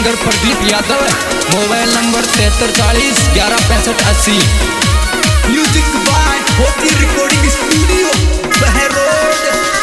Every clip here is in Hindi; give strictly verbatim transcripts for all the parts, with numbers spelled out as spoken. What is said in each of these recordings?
Singer Pradeep Yadav, mobile number तिहत्तर चालीस ग्यारह पैंसठ अस्सी। म्यूजिक बाय होती रिकॉर्डिंग स्टूडियो बहरोड।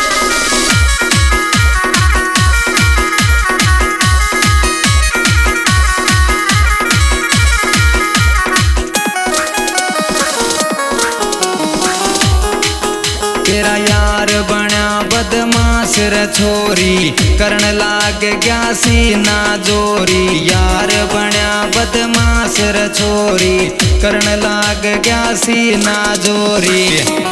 तेरा यार बना बदमाश रे छोरी, करण लाग गया सीना जोरी। यार बना बदमाश रे छोरी, करण लाग गया सीना जोरी।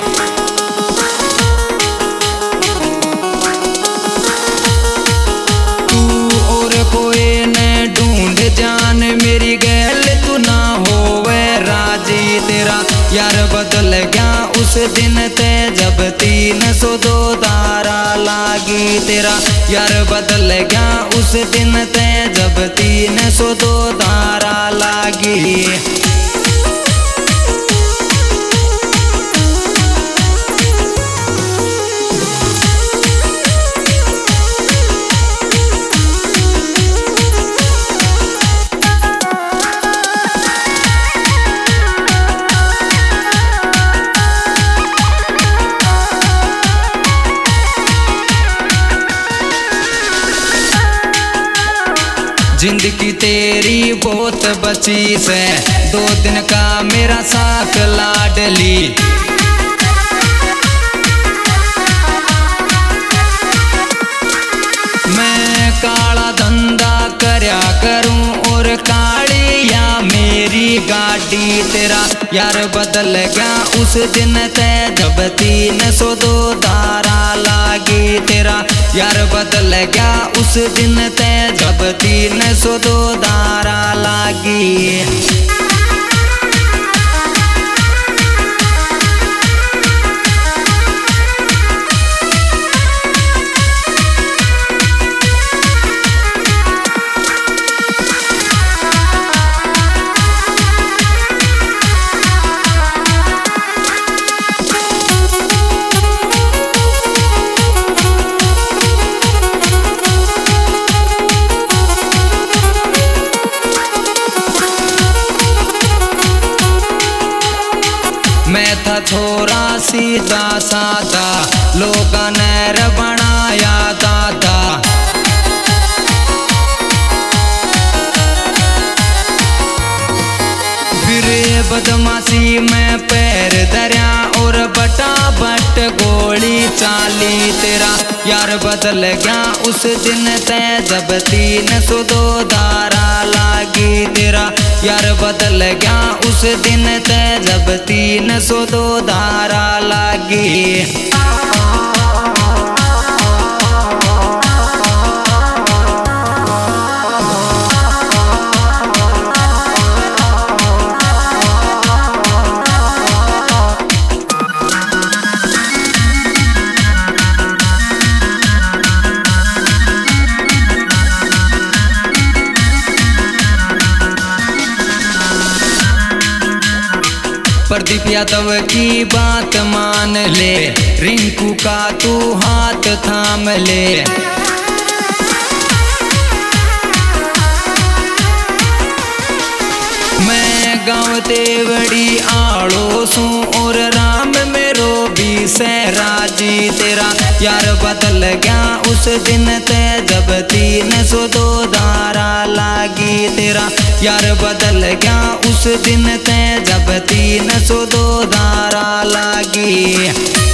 तू और कोई ने ढूंढ जान, मेरी गैल तू ना होवे राजी। तेरा यार बदल गया उस दिन ते जब तीन सौ दो दारा लागी। तेरा यार बदल गया उस दिन ते जब तीन सौ दो दारा लागी। जिंदगी तेरी बहुत बची से, दो दिन का मेरा साथ लाडली। मैं काला धंधा करया करूं और कालिया मेरी गाड़ी। तेरा यार बदल गया उस दिन ते जब तीन सौ दो दारा लागी। तेरा यार बदल गया उस दिन ते जब तीन सौ दो दारा लागी। मैं था छोरा सीधा सादा, लोगा ने बनाया दादा। फिर बदमाशी में पैर दरिया और बटा बट गोली चाली। तेरा यार बदल गया उस दिन ते जब तीन सौ दो दारा लागी। तेरा यार बदल गया उस दिन ते जब तीन सौ दो दारा लागी। प्रदीप यादव की बात मान ले, रिंकू का तू हाथ थाम ले। मैं गाँव तेवड़ी आड़ो सू और राम मेरो भी सहराजी। तेरा यार बदल गया उस दिन ते जब तीन सौ दो दारा लागी। तेरा यार बदल गया उस दिन ते जब तीन सौ दो दारा लागी।